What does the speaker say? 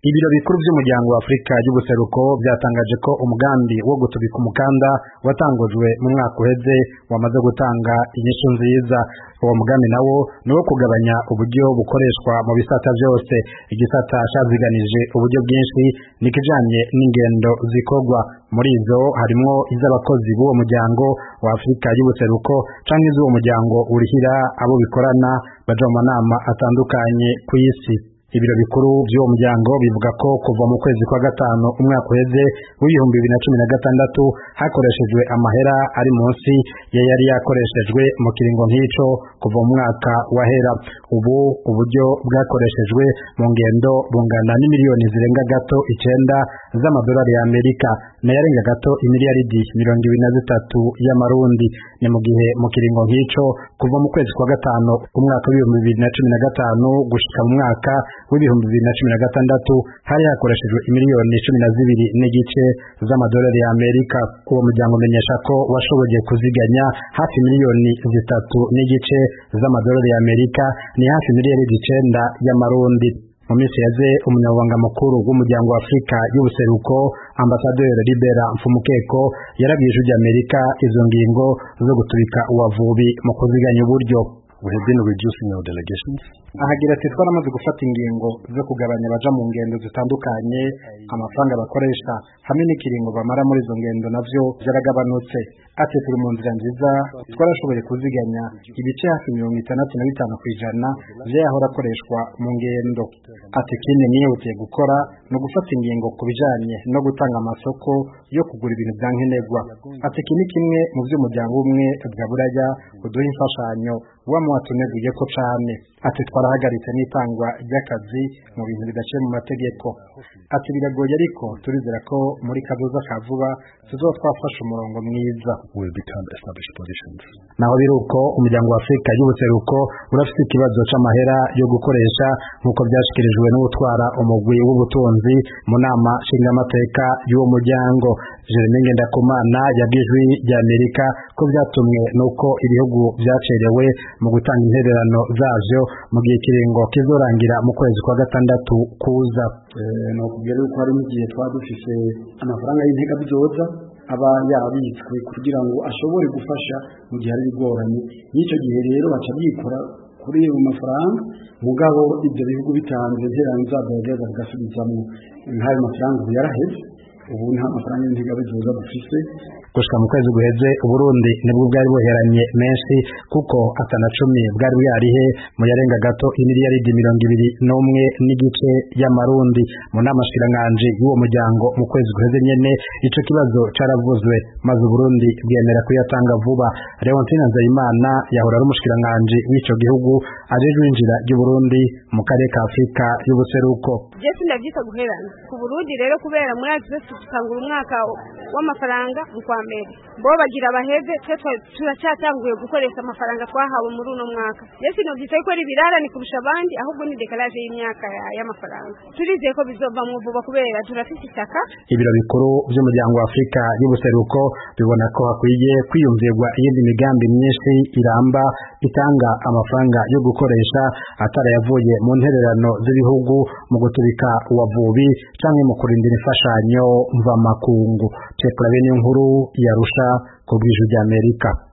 Ibiro bikuru by'umuryango wa Afrika y'ubuseruko byatangaje ko umugambi wo gutubika umukanda watangujwe mu mwaka uheze wamaze gutanga inyishu nziza. Uwo mugambi nawo ni wo kugabanya uburyo bukoreshwa mu bisata byose. Igisata cyaziganije uburyo bwinshi nikijanye n'ingendo zikorwa, muri izo harimo iz'abakozi b'uwo muryango wa Afrika y'ubuseruko canke iz'uwo muryango urihira abo bikorana baja mu manama atandukanye ku isi. Ibiro bikuru by'uwo muryango bivuga ko kuva mu kwezi kwa gatanu umwaka uheze w'ibihumbi 2016 hakoreshejwe amahera ari munsi ya yari yakoreshejwe mu kiringo nk'ico kuva mu mwaka wahera. Ubu uburyo bwakoreshejwe mu ngendo bungana n'imiliyoni zirenga gato 9 z'amadolari ya Amerika na yarenga gato imiliyaridi 23 y'amarundi. Ni mu gihe mu kiringo nk'ico kuva mu kwezi kwa gatanu umwaka w'ibihumbi 2015 gushika mu mwaka w'ibihumbi 2016 hari hakoreshejwe imiliyoni 12 n'igice z'amadolari ya Amerika. Uwo muryango umenyesha ko washoboye kuziganya hafi miliyoni 3 n'igice z'amadolari ya Amerika, ni hafi miliyaridi 9 y'amarundi. Mu minsi yaze umunyamabanga mukuru w'umuryango wa Afrika y'ubuseruko Ambassadeur Libera Mfumukeko yarabwije Amerika izo ngingo zo gutubika uwavubi mu kuziganya uburyo. We have been reducing our delegations. Ahagira ati twaramaze gufata ingingo zo kugabanya abaja mu ngendo zitandukanye, amafaranga bakoresha hamwe n'ikiringo bamara muri izo ngendo navyo byaragabanutse. Ati turi mu nzira nziza, twarashoboye kuziganya ibice hafi 65% vyahora akoreshwa mu ngendo. Ati kindi nihutiye gukora no gufata ingingo ku bijanye no gutanga amasoko yo kugura ibintu byankenerwa. Ati kini kimwe mu vy'umuryango umwe bwa Buraya uduha imfashanyo watuneguye ko cane. Ati twarahagaritse n'itangwa ry'akazi mu bintu bidaciye mu mategeko. Ati biragoye ariko turizera ko muri kazoza ka vuba tuzotwafasha umurongo mwiza. Will become established positions. Naho biruko umuryango wa Afrika y'ubuseruko urafite ikibazo c'amahera yo gukoresha nkuko byashikirijwe n'utwara umugwi w'ubutunzi mu nama nshingamateka y'uwo muryango. Jeremy Ngendakumana yabwijwe ry'Amerika ko byatumwe nuko ibihugu byacerewe mu gutanga intererano zavyo mu gihe kiringo kizorangira mu kwezi kwa gatandatu kuza. No kubwira ko hari mu gihe twadufise amafaranga y'intega byoza aba yabitswe kugira ngo ashobore gufasha mu gihe ari bigoranye. N'icyo gihe rero baca bikora kuri ayo mafaranga, mugabo ibyo bihugu bitanze intererano zabageza bigasubizamo nk'ayo mafaranga yaraheze. Ubu nta mafaranga y'intega byoza dufise. Gushika mu kwezi guheze Burundi nibwo bwari buheranye menshi kuko atana 10 bwari bwarihe mu yarenga gato imiliyaridi 21 n'igice y'amarundi. Mu nama shiranganje y'uwo muryango mu kwezi guheze nyene ico kibazo caravuzwe maze Burundi bwemera kuyatanga vuba. Leontine Nzeyimana yahora ari umushikiranganje w'ico gihugu ajejwe injira y'u Burundi mu karere ka Afrika y'ubuseruko. Jesi ndavyita guherana ku Burundi rero kubera muri access tutangura umwaka w'amafaranga mu kwa mbere bo bagira abaheze turacyatanguye gukoresha amafaranga twahawe muri uno mwaka. Jesi no byitse ko ari birarani kurusha abandi ahubwo ni decalage y'imyaka y'amafaranga. Turizeye ko bizova mu vuba kubera turafite itaka. Ibiro bikuru by'umuryango wa Afrika y'ubuseruko bibona ko hakwiye kwiyumvirwa iyindi migambi myinshi iramba itanga amafaranga yo gukoresha atarayavuye mu ntererano z'ibihugu mu gutubika uwavubi canke mu kurindira imfashanyo mva makungu. Cyekla bene nkuru yarusha ku bw'ijwi ry'Amerika.